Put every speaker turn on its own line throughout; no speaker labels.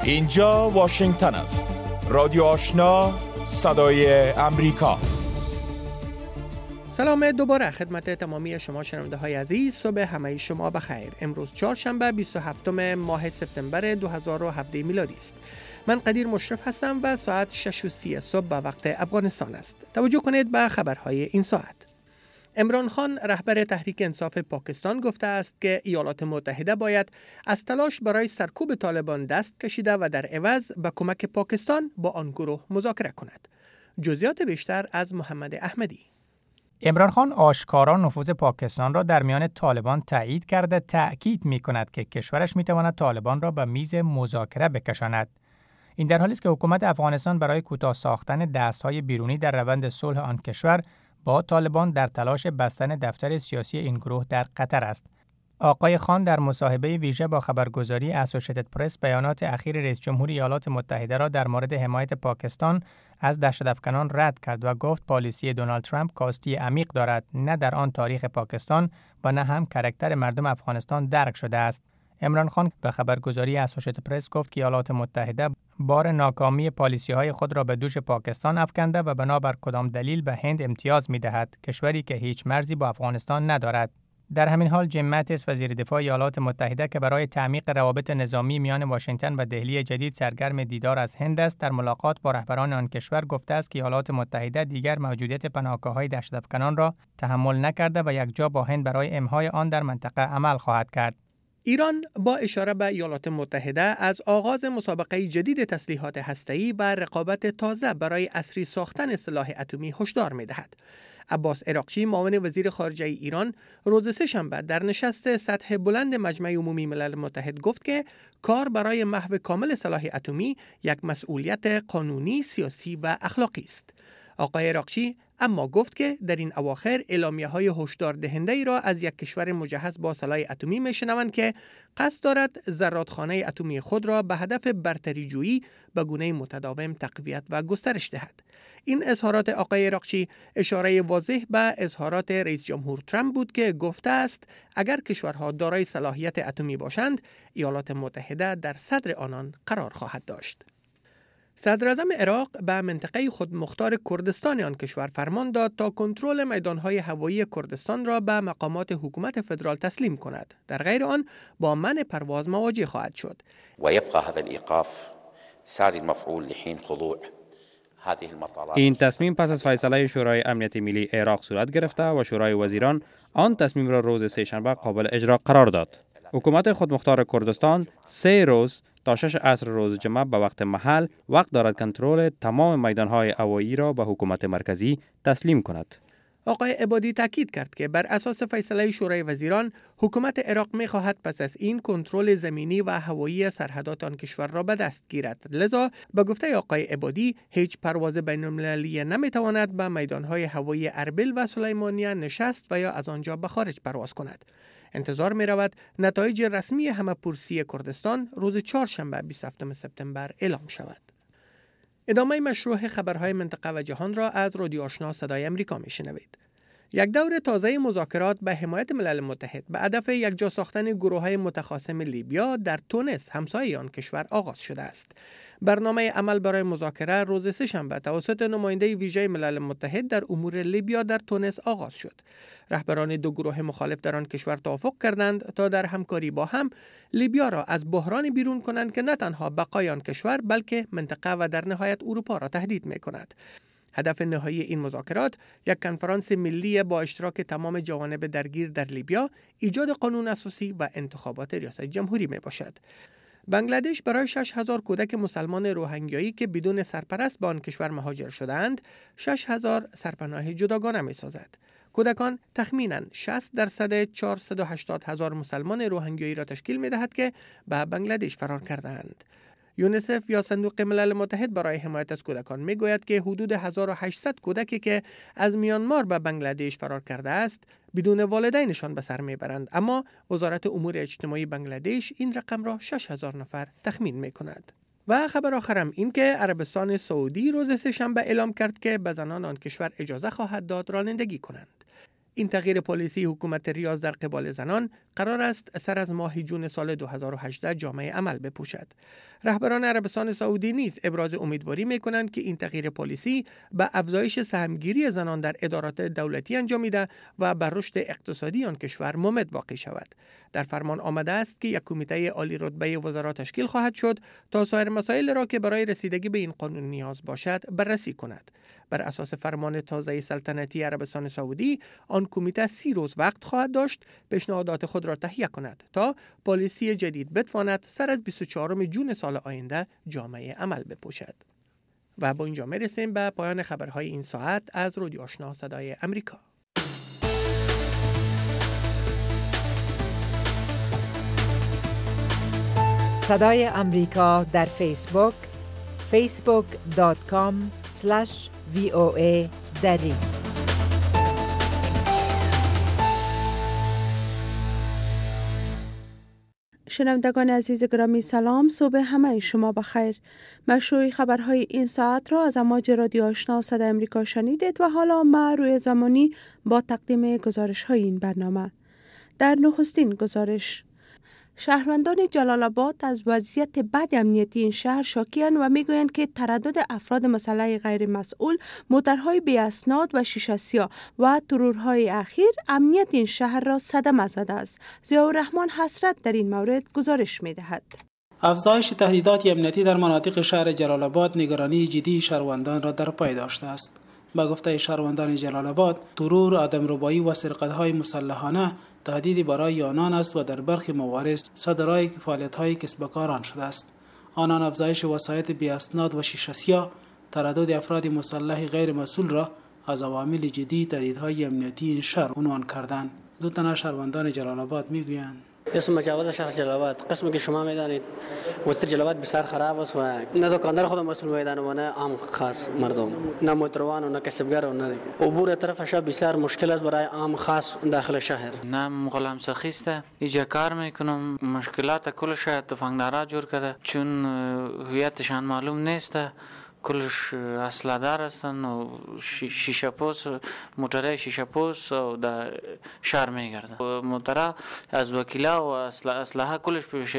اینجا واشنگتن است. رادیو آشنا، صدای امریکا.
سلام دوباره خدمت تمامی شما شنونده های عزیز. صبح همه شما بخیر. امروز چهارشنبه 27 ماه سپتامبر 2017 میلادی است. من قدیر مشرف هستم و ساعت 6:30 صبح به وقت افغانستان است. توجه کنید به خبرهای این ساعت. عمران خان رهبر تحریک انصاف پاکستان گفته است که ایالات متحده باید از تلاش برای سرکوب طالبان دست کشیده و در عوض به کمک پاکستان با آن گروه مذاکره کند. جزئیات بیشتر از محمد احمدی.
عمران خان آشکارا نفوذ پاکستان را در میان طالبان تایید کرده تأکید می‌کند که کشورش می‌تواند طالبان را به میز مذاکره بکشاند. این در حالی است که حکومت افغانستان برای کوتاه ساختن دست‌های بیرونی در روند صلح آن کشور با طالبان در تلاش بستن دفتر سیاسی این گروه در قطر است. آقای خان در مصاحبه ویژه با خبرگزاری اسوسییتد پرس بیانات اخیر رئیس جمهور ایالات متحده را در مورد حمایت پاکستان از دهشت‌افکنان رد کرد و گفت پالیسی دونالد ترامپ کاستی عمیق دارد، نه در آن تاریخ پاکستان و نه هم کاراکتر مردم افغانستان درک شده است. عمران خان به خبرگزاری اسوسییتد پرس گفت که ایالات متحده بار ناکامی پالیسی‌های خود را به دوش پاکستان افکنده و بنابر کدام دلیل به هند امتیاز می‌دهد، کشوری که هیچ مرزی با افغانستان ندارد. در همین حال جیم ماتیس وزیر دفاع ایالات متحده که برای تعمیق روابط نظامی میان واشنگتن و دهلی جدید سرگرم دیدار از هند است، در ملاقات با رهبران آن کشور گفته است که ایالات متحده دیگر موجودیت پناهگاه‌های دهشت‌افکنان را تحمل نکرده و یکجا با هند برای امهای آن در منطقه عمل خواهد کرد.
ایران با اشاره به ایالات متحده از آغاز مسابقه جدید تسلیحات هسته‌ای و رقابت تازه برای عصری ساختن سلاح اتمی هشدار می‌دهد. عباس عراقچی معاون وزیر خارجه ایران روز سه‌شنبه در نشست سطح بلند مجمع عمومی ملل متحد گفت که کار برای محو کامل سلاح اتمی یک مسئولیت قانونی، سیاسی و اخلاقی است. آقای عراقچی اما گفت که در این اواخر اعلامیه‌های هشدار دهنده ای را از یک کشور مجهز با سلاح اتمی میشنوند که قصد دارد زرادخانه اتمی خود را به هدف برتری جویی به گونه متداوم تقویت و گسترش دهد. این اظهارات آقای عراقچی اشاره واضح به اظهارات رئیس جمهور ترامپ بود که گفته است اگر کشورها دارای صلاحیت اتمی باشند، ایالات متحده در صدر آنان قرار خواهد داشت. صدر اعظم عراق به منطقه خودمختار کردستان آن کشور فرمان داد تا کنترل میدانهای هوایی کردستان را به مقامات حکومت فدرال تسلیم کند. در غیر آن با منع پرواز مواجه خواهد شد.
ويبقى هذا الإيقاف ساري المفعول لحين خضوع.
این تصمیم پس از فیصله شورای امنیت ملی عراق صورت گرفته و شورای وزیران آن تصمیم را روز سه‌شنبه قابل اجرا قرار داد. حکومت خودمختار کردستان 3 روز تا 6 عصر روز جمعه به وقت محل وقت دارد کنترل تمام میدانهای هوایی را به حکومت مرکزی تسلیم کند.
آقای عبادی تاکید کرد که بر اساس فیصله شورای وزیران حکومت عراق می‌خواهد پس از این کنترل زمینی و هوایی سرحدات آن کشور را به دست گیرد. لذا به گفته آقای عبادی هیچ پرواز بین‌المللی نمی‌تواند به میدانهای هوایی اربیل و سلیمانیه نشست و یا از آنجا به خارج پرواز کند. انتظار می رود نتایج رسمی همه‌پرسی کردستان روز چهارشنبه 27 سپتامبر اعلام شود. ادامه مشروع خبرهای منطقه و جهان را از رادیو آشنا صدای امریکا می شنوید. یک دور تازه مذاکرات به حمایت ملل متحد به هدف یکجا ساختن گروه‌های متخاصم لیبیا در تونس همسایه آن کشور آغاز شده است. برنامه عمل برای مذاکره روز سه‌شنبه توسط نماینده ویژه ملل متحد در امور لیبیا در تونس آغاز شد. رهبران دو گروه مخالف در آن کشور توافق کردند تا در همکاری با هم لیبیا را از بحران بیرون کنند که نه تنها بقای آن کشور بلکه منطقه و در نهایت اروپا را تهدید می‌کند. هدف نهایی این مذاکرات یک کنفرانس ملی با اشتراک تمام جوانب درگیر در لیبیا، ایجاد قانون اساسی و انتخابات ریاست جمهوری می باشد. بنگلادش برای 6000 کودک مسلمان روهینگیایی که بدون سرپرست به آن کشور مهاجر شده‌اند، 6000 سرپناه جداگانه می سازد. کودکان تخمیناً 60% 480,000 مسلمان روهینگیایی را تشکیل می دهد که به بنگلادش فرار کرده‌اند. یونیسف یا صندوق ملل متحد برای حمایت از کودکان می گوید که حدود 1800 کودکی که از میانمار به بنگلادش فرار کرده است بدون والدینشان به سر می برند، اما وزارت امور اجتماعی بنگلادش این رقم را 6000 نفر تخمین می کند. و خبر آخرم این که عربستان سعودی روز سه‌شنبه اعلام کرد که به زنان آن کشور اجازه خواهد داد رانندگی کنند. این تغییر پالیسی حکومت ریاض در قبال زنان قرار است سر از ماه جون سال 2018 جامه عمل بپوشد. رهبران عربستان سعودی نیز ابراز امیدواری می‌کنند که این تغییر پالیسی به افزایش سهمگیری زنان در ادارات دولتی انجامیده و بر رشد اقتصادی آن کشور ممد واقع شود. در فرمان آمده است که یک کمیته عالی رتبه وزرا تشکیل خواهد شد تا سایر مسائل را که برای رسیدگی به این قانون نیاز باشد بررسی کند. بر اساس فرمان تازه سلطنتی عربستان سعودی، آن کمیته 30 روز وقت خواهد داشت پیشنهادات خود را تهیه کند تا پالیسی جدید بتواند سر از 24 جون سال آینده جامه عمل بپوشد. و با اینجا میرسیم به پایان خبرهای این ساعت از رادیو آشنا صدای امریکا.
صدای امریکا در فیسبوک facebook.com/VOA دری.
شنوندگان عزیز گرامی سلام، صبح همه شما بخیر. مشروع خبرهای این ساعت را از امواج رادیو آشنا صدای امریکا شنیدید و حالا ما روی زمانی با تقدیم گزارش های این برنامه. در نخستین گزارش، شهروندان جلال آباد از وضعیت بد امنیتی این شهر شاکی‌اند و میگویند که تردد افراد مسلح غیر مسئول، موترهای بی اسناد و شیشه سیاه و ترورهای اخیر امنیت این شهر را صدمه زده است. ضیاءالرحمن حسرت در این مورد گزارش می‌دهد.
افزایش تهدیدات امنیتی در مناطق شهر جلال آباد نگرانی جدی شهروندان را در پی داشته است. با گفته شهروندان جلال آباد، ترور، آدمربایی و سرقت‌های مسلحانه تهدیدی برای آنان است و در برخی موارد صدرای فعالیت‌های کسب و کاران شده است. آنان افزایش وسایط بی اسناد و شیشه سیاه، تردد افراد مسلح غیر مسئول را از عوامل جدی تهدیدهای امنیتی این شهر عنوان کردند. دو تن از شهروندان جلال آباد میگویند:
اسم مجاور شهر جلال آباد، قسمی که شما میدانید وسط جلال آباد بسیار خراب است و نه دکاندار خود مسئول میدانه و نه عام خاص مردم، نه موتروان و نه کسبگر و نه عبور طرفش بسیار مشکل است برای عام خاص داخل شهر.
نام غلام سخیسته، اینجا کار میکنم، مشکلات کلش تفنگدارا جور کرده چون هویتشان معلوم نیست، کلش اسلحه دار هستن و شیشه پوست، موترهای شیشه پوست و در شهر میگردن. موترها از وکیلا و اسلحه کلش پیش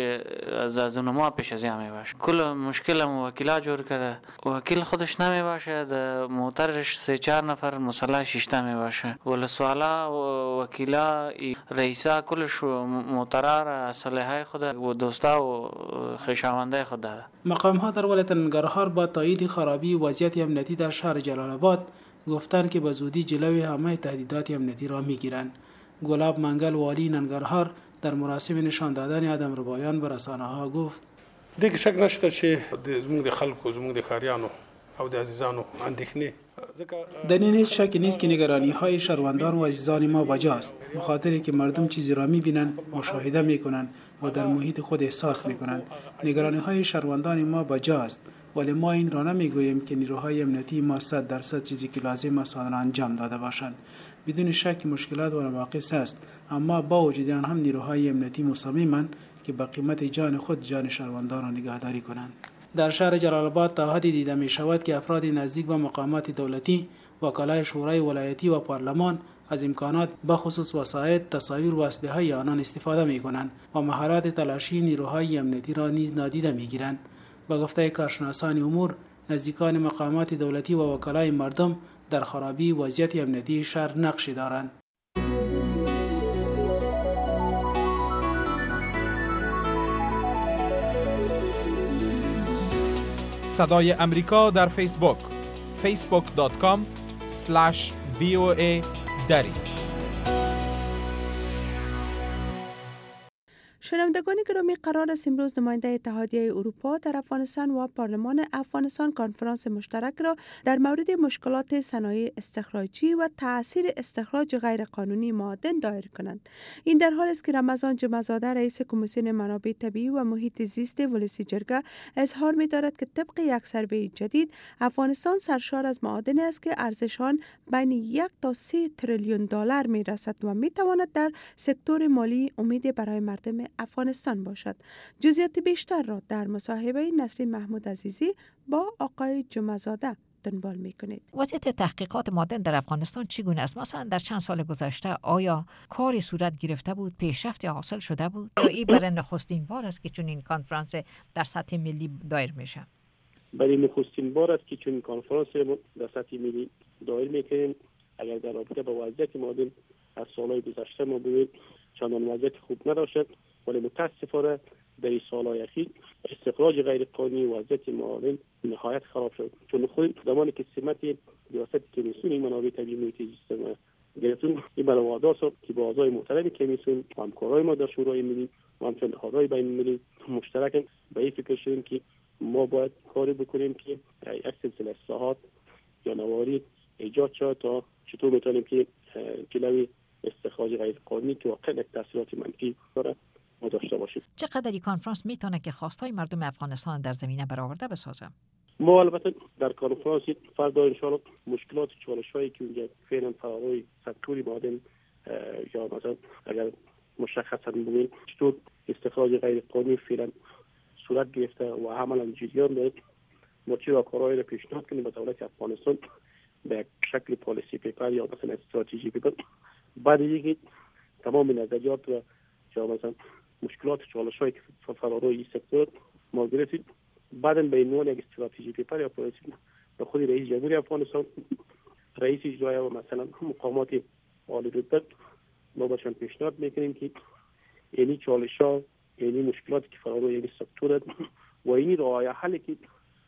از اونما پیش از یامی باشه. کل مشکل وکیلا جور کرده. وکیل خودش نمی باشه، در موترش 3-4 نفر مسلح 6 می باشه. ولسوالا و وکیلا رئیسا کلش موترها را اسلحه خود و دوستا و خویشاونده خود داره.
مقام ها در ولایت ننگرهار با تایید خرابی وضعیت امنیتی در شهر جلال آباد گفتند که به زودی جلوی همه تهدیدات امنیتی را میگیرند. گلاب منگل والی ننگرهار در مراسم نشان دادن آدمربایان به رسانه‌ها گفت:
دیگه شک نشته چې زموږ د خلکو، زموږ د ښاریانو او د عزیزانو اندېښنې
در این هیچ شک نیست که نگرانی های شهروندان و عزیزان ما بجاست، به خاطری که مردم چیزی را میبینند، مشاهده میکنند و در محیط خود احساس میکنند. نگرانی های شهروندان ما بجاست، ولی ما این را نمیگوییم که نیروهای امنیتی ما 100% چیزی که لازم است آن را انجام داده باشند. بدون شک مشکلات و نواقص است، اما با وجود آن هم نیروهای امنیتی مصممند که به قیمت جان خود جان شهروندان را نگهداری کنند. در شهر جلال آباد تا حدی دیده می شود که افراد نزدیک به مقامات دولتی، وکلای شورای ولایتی و پارلمان از امکانات بخصوص وسایل، تصاویر و اسلحه آنان استفاده می کنند و مهارت تلاشی نیروهای امنیتی را نیز نادیده می گیرند. با گفته کارشناسان امور، نزدیکان مقامات دولتی و وکلای مردم در خرابی وضعیت امنیتی شهر نقشی دارند.
صدای امریکا در فیسبوک facebook.com/VOA دری.
شنوندگان گرامی، قرار است امروز نماینده اتحادیه اروپا در افغانستان و پارلمان افغانستان کنفرانس مشترک را در مورد مشکلات صنایع استخراجی و تأثیر استخراج غیرقانونی معادن دایر کنند. این در حالی است که رمضان جمعه‌زاده رئیس کمیسیون منابع طبیعی و محیط زیست ولسی جرگه اظهار می‌دارد که طبق یک سروی جدید افغانستان سرشار از معادن است که ارزش آن بین 1 تا 3 تریلیون دلار می‌رسد و می‌تواند در سکتور مالی امید برای مردم افغانستان باشد. جزئیات بیشتر را در مصاحبه نسرین محمود عزیزی با آقای جمعه‌زاده دنبال میکنید.
وضعیت تحقیقات معدن در افغانستان چگونه است؟ مثلا در چند سال گذشته آیا کاری صورت گرفته بود، پیشرفتی حاصل شده بود یا این برای نخستین بار است که چون این کنفرانس در سطح ملی دایر میشه؟
برای نخستین بار است که چون کنفرانس در سطح ملی دایر میکنیم. اگر در رابطه با وضعیت معدن از سالهای گذشته ما ببینیم چندان وضعیت خوب نداشت، ولی متاسفانه در این سالهای اخیر استخراج غیر قانونی وضعیت معادن نهایت خراب شد. چون خود زمانی که سمت ریاست کمیسیون منابع طبیعی محیط زیست گرفتیم، این برای وادار شد که با اعضای محترم کمیسیون و همکارای ما در شورای ملی و همچنین نهادهای بین المللی مشترک به این فکر شدیم که ما باید کاری بکنیم که یک سلسله اصلاحات یا نواری ایجاد شد تا چطور میتونیم که جلوی استخراج غیر قانونی که واقعا یک تاثیرات منفی داره ما داشته باشیم.
چقدر این کنفرانس میتونه که خواستای مردم افغانستان در زمینه برآورده بسازه؟
ما البته در کنفرانس فردا ان شاء الله مشکلات چالش‌هایی که اونجا فعلا فراروی سکتور معدن یا مثلا اگر مشخصا بگیم چطور استخراج غیر قانونی فعلا صورت گرفته و عملا جریان داره، ما چه راهکارهایی را پیشنهاد کنیم به دولت افغانستان به یک شکل پالیسی پیپر یا مثلا استراتژی پیپر، بعد دیگه تمام نظریات و یا مثلا مشکلات چالش‌هایی که فراروی این سکتور ما گرفتیم، بعداً به عنوان یک استراتژی پیپر یا پالیسی به خود رئیس جمهوری افغانستان، رئیس اجرایی و مثلا مقامات عالی رتبه ما باشن پیشنهاد میکنیم که اینی چالش‌ها، اینی مشکلاتی که فراروی این سکتور و اینی راه حلی که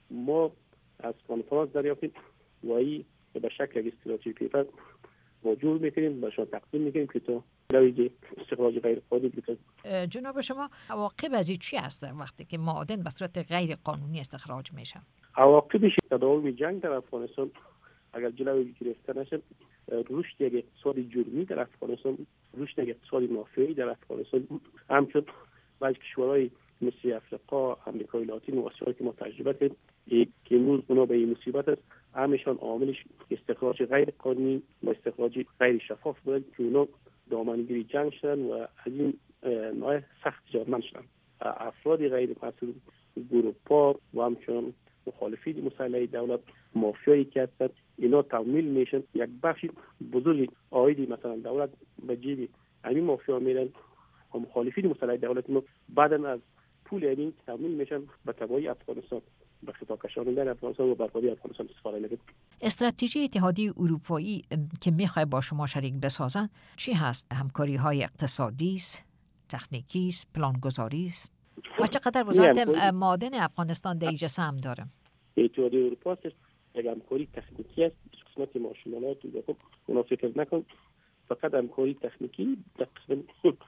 ما از کنفرانس دریافتیم و این به شکل یک استراتژی پیپر موجود میکنیم بهشون تقدیم میکنیم که تو لویجی استخراج غیر قانونی بکنیم.
جناب شما عواقب از این چی هست وقتی که معادن به صورت غیر قانونی استخراج میشه؟
عواقبش تداوم جنگ در افغانستان اگر جلوی گرفته نشه، رشد یک اقتصاد جرمی در افغانستان، رشد یک اقتصاد مافیایی در افغانستان، همچون بعضی کشورهای مثل افریقا، امریکای لاتین و آسیا که ما تجربه کردیم که امروز بنا به این مصیبت است، همشان عاملش استخراج غیر قانونی و استخراج غیر شفاف بود که اونا دامنگیری جنگ شدن و از این نوع سخت جرمند شدن. افراد غیر مسئول، گروپ‌ها و همچنان مخالفین مسلح دولت، مافیایی که هستند، اینا تمویل میشن، یک بخش بزرگی عایدی مثلا دولت به جیب همین مافیا میرن و مخالفین مسلح دولت ما بعداً از پول همین تمویل میشن به تبعی افغانستان، به خطا کشاندن افغانستان و بربادی افغانستان استفاده میکنن.
استراتژی اتحادیه اروپایی که میخواد با شما شریک بسازن چی هست؟ همکاری های اقتصادی است، تکنیکی است، پلانگذاری است و چقدر وزارت معادن افغانستان در اینجا سهم داره؟
اتحادیه اروپا یک همکاری تکنیکی است، قسمت ماشینالات و اونا فکر نکن، فقط همکاری تکنیکی تقریبا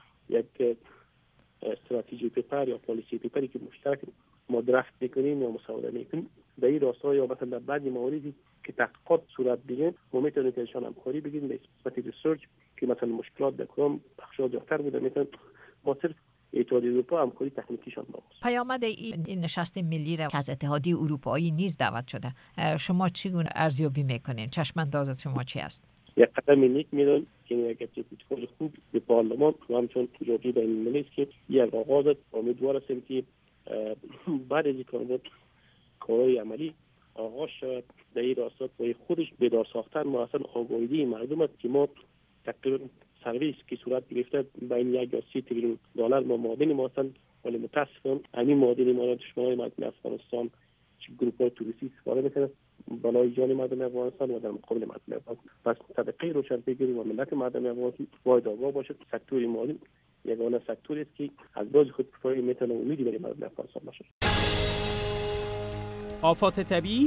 یک استراتژی پیپر یا پالیسی پیپری که مشترک ما درافت میکنیم یا مساوده میکنیم در این راستا یا مثلا در بعضی مواردی که تحقیقات صورت بگیرن ما میتونیم که ازشان همکاری بگیریم به قسمت ریسرچ که مثلا مشکلات در کدام بخش‌ها زیادتر بوده میتونن با صرف اتحادیه اروپا همکاری تکنیکیشان با است.
پیامد این نشست ملی را که از اتحادیه اروپایی نیز دعوت شده شما چگونه ارزیابی میکنین؟ چشم‌انداز شما چی است؟
یک قدم نیک میدونم که یک اتفاق خوب به پارلمان و همچون جمهوری بین المللی است که یک آغاز است. امیدوار هستیم که بعد از این کارهای عملی آغاز شد در این راستات و خودش بیدار ساختن ما اصلا آگاهی مردم است که ما تقریبا سرویس که صورت گرفته بین 1 یا 30 تریلیون دلار ما معادن ما هستند، ولی متاسفانه همین معادن ما را دشمنان مردم افغانستان چه گروه‌های توریستی استفاده میکنند بالای جان مردم افغانستان و در مقابل مردم افغانستان. پس صدقه روشن بگیریم و ملت مردم افغانستان باید آگاه باشد سکتور معادن یگانه سکتوری است که از راز خود کفایی میتونه امیدی برای مردم افغانستان باشد.
آفات طبیعی،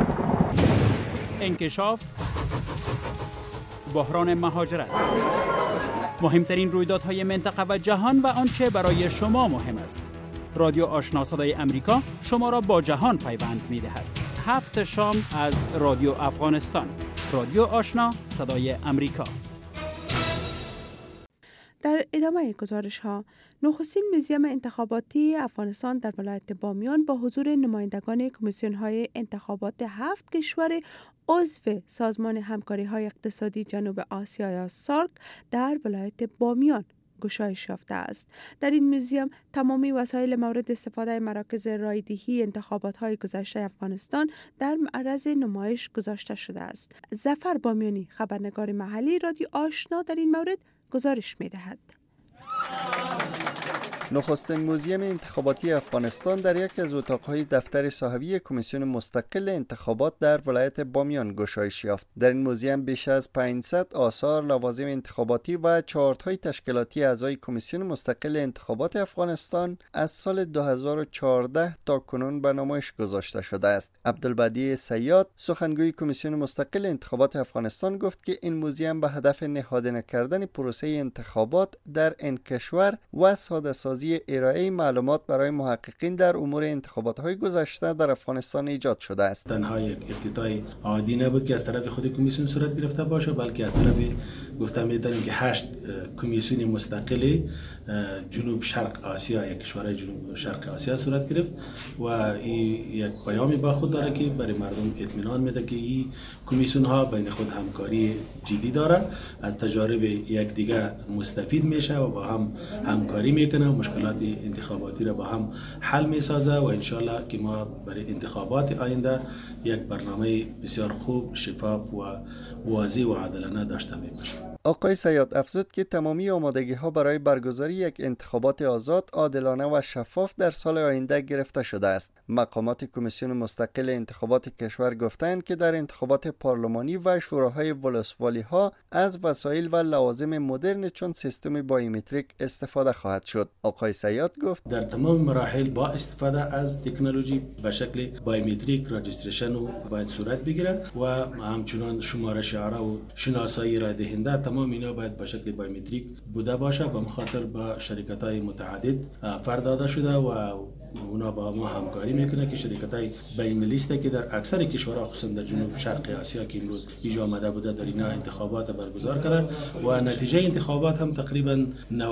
انکشاف، بحران مهاجرت، مهمترین رویدادهای منطقه و جهان و آنچه برای شما مهم است. رادیو آشنا صدای امریکا شما را با جهان پیوند می‌دهد. 7 شام از رادیو افغانستان. رادیو آشنا صدای امریکا.
در ادامه گزارش ها، نخستین موزیم انتخاباتی افغانستان در ولایت بامیان با حضور نمایندگان کمیسیون های انتخابات 7 کشور عضو سازمان همکاری های اقتصادی جنوب آسیا یا سارک در ولایت بامیان گشایش یافته است. در این موزیم تمامی وسایل مورد استفاده مراکز رایدهی انتخابات‌های گذشته افغانستان در معرض نمایش گذاشته شده است. ظفر بامیانی، خبرنگار محلی رادیو آشنا، در این مورد گزارش می‌دهد.
نخستین موزیم انتخاباتی افغانستان در یک از اتاقهای دفتر صاحبی کمیسیون مستقل انتخابات در ولایت بامیان گشایش یافت. در این موزیم بیش از 500 آثار، لوازم انتخاباتی و چارت‌های تشکیلاتی اعضای کمیسیون مستقل انتخابات افغانستان از سال 2014 تا کنون به نمایش گذاشته شده است. عبدالبدیع سیاد، سخنگوی کمیسیون مستقل انتخابات افغانستان، گفت که این موزیم به هدف نهادینه نکردن پروسه انتخابات در این کشور و ساده سازی ارائه معلومات برای محققین در امور انتخابات‌های گذشته در افغانستان ایجاد شده است.
تنها یک افتتاح عادی نبود که از طرف خود کمیسیون صورت گرفته باشه، بلکه از طرف گفتم می‌دانیم که 8 کمیسیون مستقل جنوب شرق آسیا، یک کشور جنوب شرق آسیا صورت گرفت و این یک پیامی با خود داره که برای مردم اطمینان میده که این کمیسیون ها بین خود همکاری جدی داره، از تجارب یک دیگه مستفید میشه و با هم همکاری میکنه و مشکلات انتخاباتی را با هم حل میسازه و انشالله که ما برای انتخابات آینده یک برنامه بسیار خوب، شفاف و واضح و عادلانه داشته میباشیم.
آقای سیاد افزود که تمامی آمادگی ها برای برگزاری یک انتخابات آزاد، عادلانه و شفاف در سال آینده گرفته شده است. مقامات کمیسیون مستقل انتخابات کشور گفتند که در انتخابات پارلمانی و شوراهای ولسوالی ها از وسایل و لوازم مدرن چون سیستم بایومتریک استفاده خواهد شد. آقای سیاد گفت
در تمام مراحل با استفاده از تکنولوژی به شکل بایومتریک راجستریشن باید صورت بگیره و همچنان شماره شعاره و شناسایی رای دهنده تمام اینا باید به شکل بایومتریک بوده باشه. به خاطر با شرکت‌های متعدد فرد داده شده و اونا با ما همکاری میکنه که شرکت‌های بین‌المللی است که در اکثر کشورها خصوصا در جنوب شرق آسیا که امروز اینجا آمده بوده در اینا انتخابات برگزار کرده و نتیجه انتخابات هم تقریبا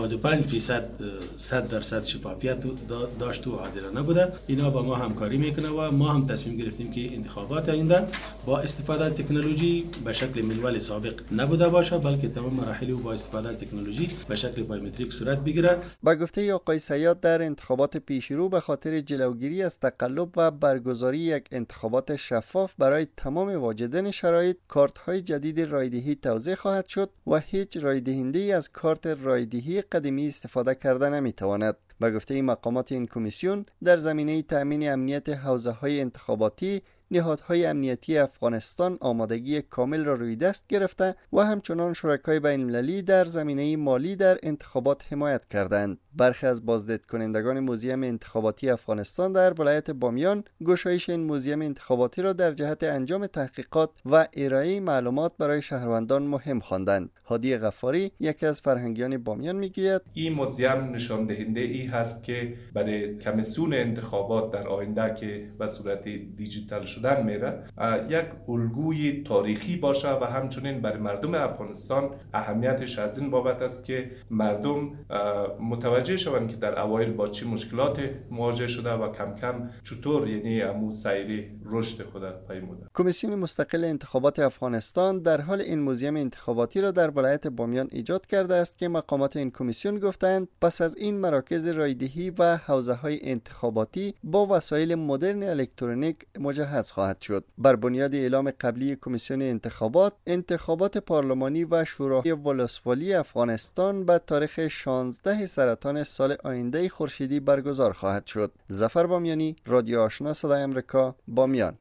95% 100% شفافیت داشت و عادلانه بوده. اینا با ما همکاری میکنه و ما هم تصمیم گرفتیم که انتخابات آینده با استفاده از تکنولوژی به شکل منوال سابق نبوده باشه، بلکه تمام مراحل با استفاده از تکنولوژی به شکل بایومتریک صورت بگیره.
با گفته آقای سیاد در انتخابات پیشرو به خاطر جلوگیری از تقلب و برگزاری یک انتخابات شفاف برای تمام واجدین شرایط، کارت‌های جدید رایدهی توزیع خواهد شد و هیچ رایدهنده‌ای از کارت رایدهی قدیمی استفاده کرده نمی‌تواند. با گفته مقامات این کمیسیون در زمینه تأمین امنیت حوزه‌های انتخاباتی، نهادهای امنیتی افغانستان آمادگی کامل را روی دست گرفته و همچنان شرکای بین‌المللی در زمینه مالی در انتخابات حمایت کردند. برخی از بازدید کنندگان موزیم انتخاباتی افغانستان در ولایت بامیان گشایش این موزیم انتخاباتی را در جهت انجام تحقیقات و ارائه معلومات برای شهروندان مهم خواندند. هادی غفاری، یکی از فرهنگیان بامیان، میگوید
این موزیم نشان دهنده ای هست که برای کمیسیون انتخابات در آینده که به صورت دیجیتال شدن میره یک الگوی تاریخی باشه و همچنین برای مردم افغانستان اهمیتش از این بابت است که مردم متوجه شوند که در اوایل با چه مشکلات مواجه شده و کم کم چطور یعنی امو سیر رشد خود پیموده.
کمیسیون مستقل انتخابات افغانستان در حال این موزیم انتخاباتی را در ولایت بامیان ایجاد کرده است که مقامات این کمیسیون گفتند پس از این مراکز رایدهی و حوزه‌های انتخاباتی با وسایل مدرن الکترونیک مجهز خواهد شد. بر بنیاد اعلام قبلی کمیسیون انتخابات پارلمانی و شورای ولسوالی افغانستان به تاریخ 16 سرطان سال آینده خورشیدی برگزار خواهد شد. ظفر بامیانی، رادیو آشنا صدای آمریکا، بامیان.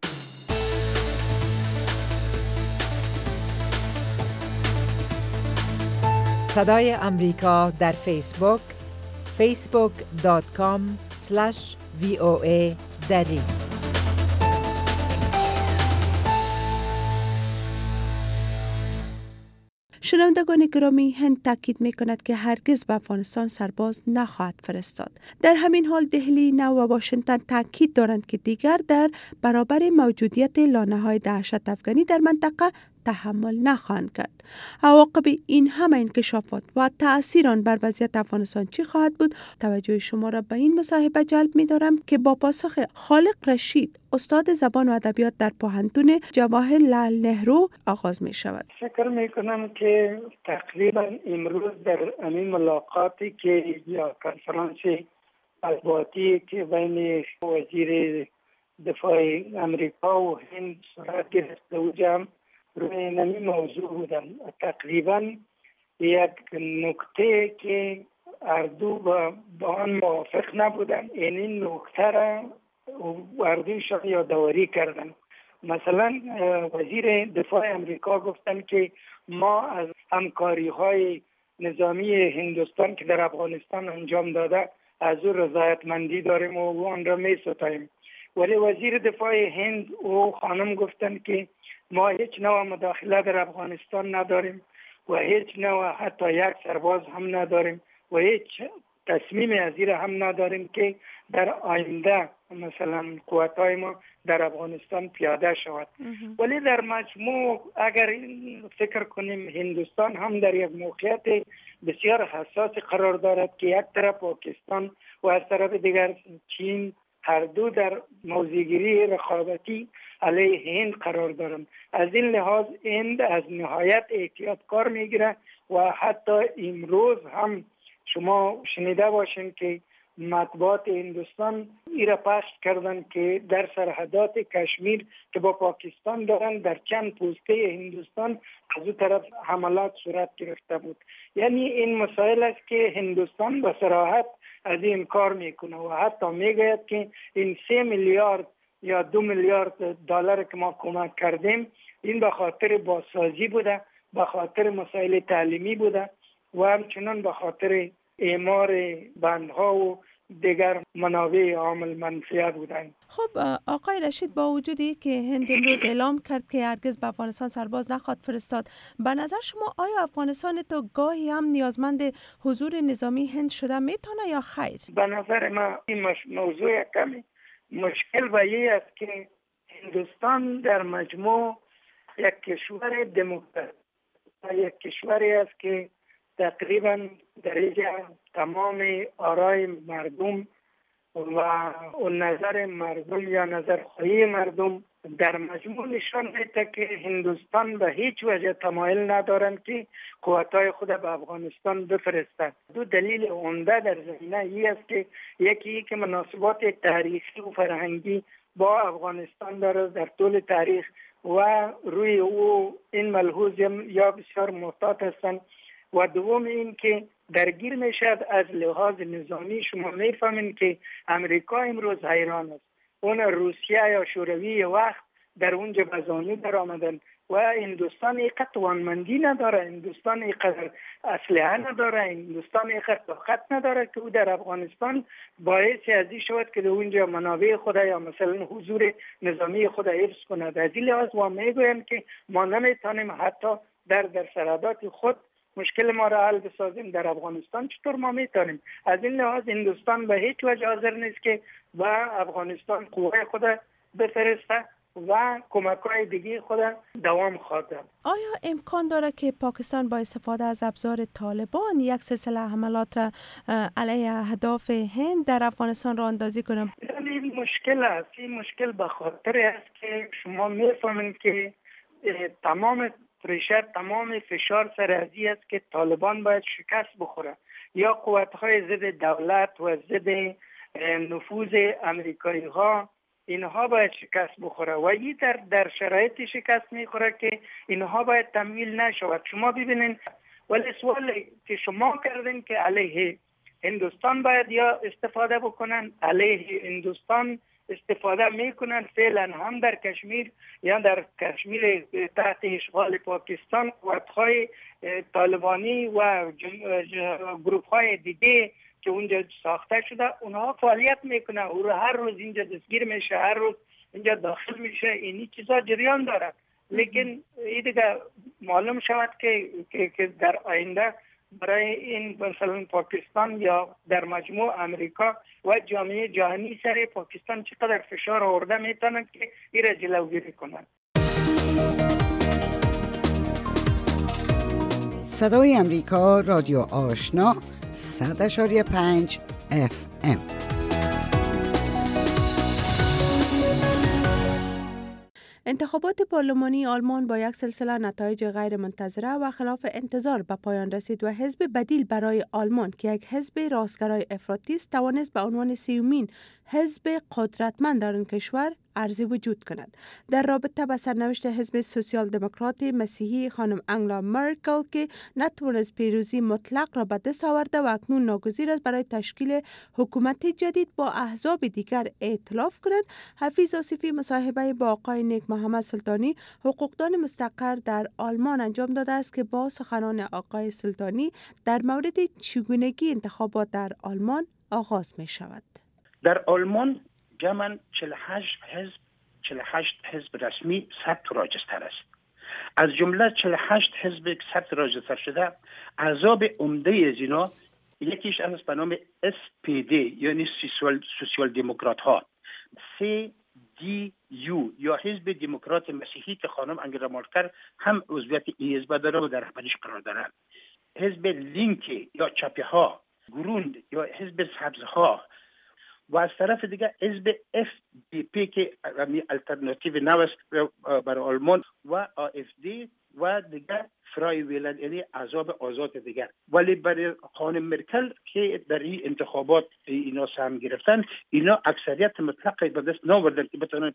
صدای آمریکا در فیسبوک facebook.com/VOA دری.
شنوندگان گرامی، هند تاکید می کند که هرگز به افغانستان سرباز نخواهد فرستاد. در همین حال دهلی، نو و واشنگتن تاکید دارند که دیگر در برابر موجودیت لانه‌های دهشت افغانی در منطقه تحمل نخواهند کرد. عواقب این همه انکشافات و تأثیر آن بر وضعیت افغانستان چی خواهد بود؟ توجه شما را به این مصاحبه جلب می دارم که با پاسخ خالق رشید، استاد زبان و ادبیات در پوهنتون جواهر لعل نهرو آغاز می شود.
فکر می کنم که تقریبا امروز در این ملاقاتی که یا کنفرانس مطبوعاتی که بین وزیر دفاع امریکا و هند صورت گرفته و جمع روی نمی موضوع بودن، تقریبا یک نکته که اردو با آن موافق نبودن، این نکته را اردوشان یادآوری کردن. مثلا وزیر دفاع امریکا گفتن که ما از همکاری های نظامی هندوستان که در افغانستان انجام داده از او رضایتمندی داریم و آن را می ستاییم. ولی وزیر دفاع هند و خانم گفتن که ما هیچ نوع مداخله در افغانستان نداریم و هیچ نوع حتی یک سرباز هم نداریم و هیچ تصمیم از این هم نداریم که در آینده مثلا قوت‌های ما در افغانستان پیاده شود. ولی در مجموع اگر فکر کنیم هندوستان هم در یک موقعیت بسیار حساس قرار دارد که یک طرف پاکستان و از طرف دیگر چین هر دو در موضع‌گیری رقابتی علیه هند قرار دارند. از این لحاظ هند از نهایت احتیاط کار میگیره و حتی امروز هم شما شنیده باشین که مطبوعات هندوستان ایره پخش کردن که در سرحدات کشمیر که با پاکستان دارن در چند پوسته هندوستان از اون طرف حملات صورت گرفته بود. یعنی این مسائل است که هندوستان به صراحت از این کار میکنه و حتی میگوید که این 3 میلیارد یا 2 میلیارد دلار که ما کمک کردیم این به خاطر بازسازی بوده، به خاطر مسائل تعلیمی بوده و همچنان به خاطر اعمار بندها و دیگر منابع عامل منفعه بودند.
خب آقای رشید، با وجودی که هند امروز اعلام کرد که هرگز به افغانستان سرباز نخواهد فرستاد، به نظر شما آیا افغانستان تو گاهی هم نیازمند حضور نظامی هند شده میتونه یا خیر؟
به نظر من این موضوع کمی مشکل و این است که هندوستان در مجموع یک کشور دموکرات، یک کشوری است که تقریبا در تمام آرای مردم و نظر مردم یا نظرخواهی مردم در مجموع نشان میده که هندوستان به هیچ وجه تمایل ندارند که قوت‌های خود به افغانستان بفرستند. دو دلیل عمده در زمینه این است که یکی که مناسبات تاریخی و فرهنگی با افغانستان داره در طول تاریخ و روی او این ملحوظ یا بسیار محتاط هستند و دوم این که درگیر میشد از لحاظ نظامی. شما میفهمین که امریکا امروز حیران است، اون روسیه یا شوروی وقت در اونجا بزانو در آمدن و هندوستان اینقدر توانمندی نداره، هندوستان اینقدر اسلحه نداره، هندوستان اینقدر طاقت نداره که او در افغانستان باعث ازی شود که در اونجا منابع خود یا مثلا حضور نظامی خود حفظ کند. از این لحاظ ما میگویم که ما نمیتونیم حتی در سرحدات خود مشکل ما را حل بسازیم. در افغانستان چطور ما میتونیم؟ از این لحاظ هندوستان به هیچ وجه حاضر نیست که به افغانستان قوه خود بفرسته و کمک‌های دیگه خود دوام خواهد داد.
آیا امکان داره که پاکستان با استفاده از ابزار طالبان یک سلسله حملات را علیه اهداف هند در افغانستان را اندازی کنه؟
این مشکل است. این مشکل به خاطر است که شما میفهمید که تمام فشار سر ازی است که طالبان باید شکست بخوره یا قوت‌های ضد دولت و ضد نفوذ امریکایی ها اینها باید شکست بخوره و این در شرایط شکست میخوره که اینها باید تمویل نشود. شما ببینین، ولی سوالی که شما کردین که علیه هندوستان باید یا استفاده بکنن، علیه هندوستان استفاده میکنن فعلا هم در کشمیر یا در کشمیر تحت اشغال پاکستان قوت‌های طالبانی و گروه‌های دیگه که اونجا ساخته شده اونها فعالیت میکنه و هر روز اینجا دستگیر میشه، هر روز اینجا داخل میشه، اینی چیزا جریان داره. لیکن این دیگه معلوم شود که در آینده برای این مثلا پاکستان یا در مجموع امریکا و جامعه جهانی سر پاکستان چقدر فشار آورده میتونن که این را جلوگیری کنند.
صدای امریکا رادیو آشنا 100.5 FM.
انتخابات پارلمانی آلمان با یک سلسله نتایج غیر منتظره و خلاف انتظار به پایان رسید و حزب بدیل برای آلمان که یک حزب راستگرای افراطی است توانست به عنوان سیومین حزب قدرتمند در این کشور عرضی وجود کند. در رابطه با سرنوشت حزب سوسیال دموکرات مسیحی خانم انگلا مرکل که نتوانست پیروزی مطلق را به دست آورده و اکنون ناگزیر است برای تشکیل حکومت جدید با احزاب دیگر ائتلاف کند، حفیظ آصفی مصاحبه با آقای نیک محمد سلطانی حقوقدان مستقر در آلمان انجام داده است که با سخنان آقای سلطانی در مورد چگونگی انتخابات در آلمان آغاز می شود.
در آلمان جمعاً 48 حزب رسمی ثبت راجستر است. از جمله 48 حزب ثبت راجستر شده، احزاب عمده از اینا یکیش از به نام SPD یعنی سوسیال دموکرات ها، CDU یا حزب دموکرات مسیحی که خانم انگلا مرکل هم عضویت این حزب داره و در رهبریش قرار داره، حزب لینک یا چپی ها، گروند یا حزب سبز ها و از طرف دیگه حزب FDP که الटरनेटिव نو است برای آلمان و AfD و دیگه فرای ویلند یعنی احزاب آزاد دیگر. ولی برای خانم مرکل که در این انتخابات اینا سهم گرفتن، اینا اکثریت مطلق به دست نآوردن که بتونن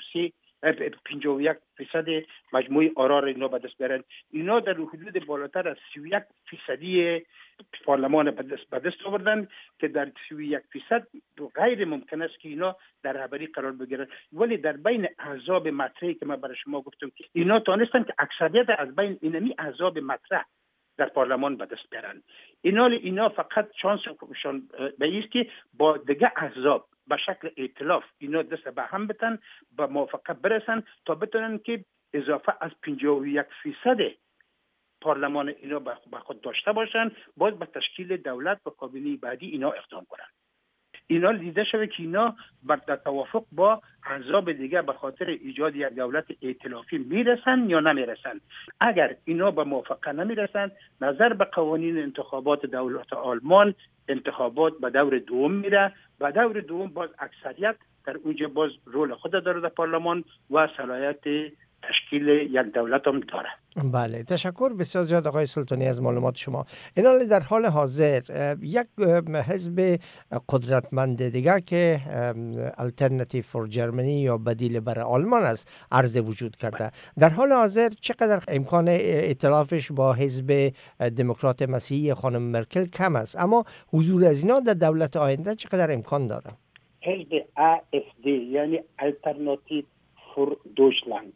51% مجموع آرا را اینا به دست بیارن. اینا در حدود بالاتر از 31% پارلمان به دست آوردن که در 31% غیر ممکن است که اینا در رهبری قرار بگیرن. ولی در بین احزاب مطرحی که من برای شما گفتم که اینا تونستن که اکثریت از بین اینمی احزاب مطرح در پارلمان به دست بیارن. اینا فقط شانسشون به است که با دیگه احزاب به شکل ائتلاف اینا دست به هم بتن به موافقت برسن تا بتونن که اضافه از 51% پارلمان اینا به خود داشته باشن، باز به تشکیل دولت و کابینه بعدی اینا اقدام کنن. اینا دیده شده که اینا در توافق با احزاب دیگه به خاطر ایجاد یک دولت ائتلافی میرسن یا نمیرسن. اگر اینا به موافقت نمیرسن، نظر به قوانین انتخابات دولت آلمان، انتخابات به دور دوم میره. به دور دوم باز اکثریت در اونجا باز رول خود داره در پارلمان و صلاحیت تشکیل یک دولت هم داره.
بله، تشکر بسیار زیاد آقای سلطانی از معلومات شما. این در حال حاضر یک حزب قدرتمند دیگه که Alternative for Germany یا بدیل برای آلمان است عرض وجود کرده. در حال حاضر چقدر امکان ائتلافش با حزب دموکرات مسیحی خانم مرکل کم است، اما حضور از اینا در دولت آینده چقدر امکان داره؟
حزب AfD یعنی Alternative for Deutschland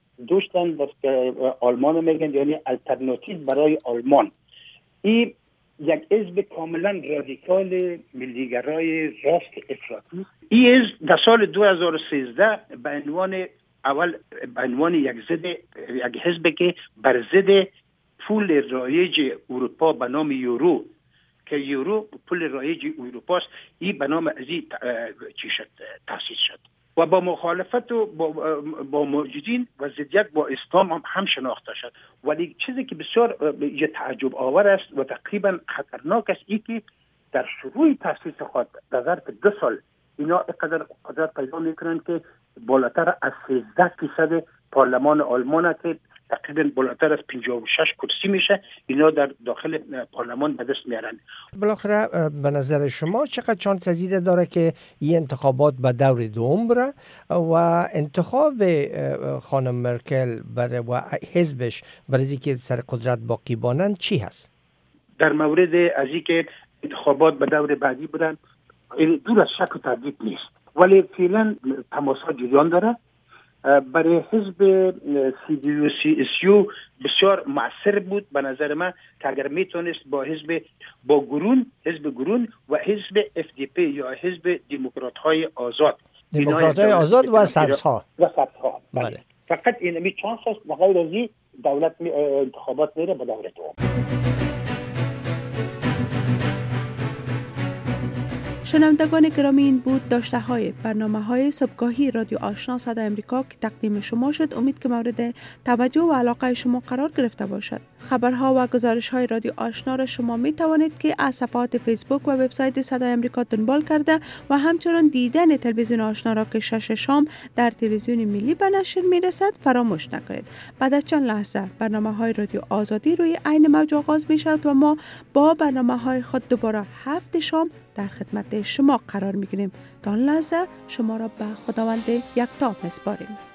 در آلمان میگن، یعنی الटरनेटिव برای آلمان. این یک حزب کاملا رادیکال ملیگرای راست افراطی. این حزب در سال 2013 به عنوان یک حزب که بر ضد پول رایج اروپا به نام یورو که یورو پول رایج اروپا است، این به نام ازی تأسیس شد و با مخالفت و با موجودین و ضدیت با اسلام هم شناخته شد. ولی چیزی که بسیار تعجب آور است و تقریبا خطرناک است این که در شروع تأسیس خود در ظرف 2 سال اینا اینقدر قدرت پیدا میکنن که بالاتر از 13% پارلمان آلمان که تقریبا بالاتر از 56 کرسی میشه اینا در داخل پارلمان به دست میارن.
بالاخره به نظر شما چقدر شانس زیاده داره که این انتخابات به دور دوم بره و انتخاب خانم مرکل و حزبش برای اینکه سر قدرت باقی بانن چی هست؟
در مورد از اینکه انتخابات به دور بعدی برن دور از شک و تردید نیست، ولی فعلا تماس‌ها جریان داره. برای حزب CDU بسیار مؤثر بود به نظر من که اگر میتونست با حزب گرون و حزب FDP یا حزب دموکرات های آزاد
و سبزها
بله. فقط اینمی چانس هست و غیر از این دولت انتخابات میره به دور دوم.
شنوندگان گرامی، این بود داشته های برنامه های صبحگاهی رادیو آشنا صدای امریکا که تقدیم شما شد. امید که مورد توجه و علاقه شما قرار گرفته باشد. خبرها و گزارش های رادیو آشنا را شما می توانید که از صفحات فیسبوک و وبسایت صدای امریکا دنبال کرده و همچنین دیدن تلویزیون آشنا را که 6 شام در تلویزیون ملی به نشر می رسد فراموش نکنید. بعد از چند لحظه برنامه های رادیو آزادی روی عین موج آغاز می شود و ما با برنامه های خود دوباره 7 شام در خدمت شما قرار می گیریم. تا آن لحظه شما را به خداوند یکتا می‌سپاریم.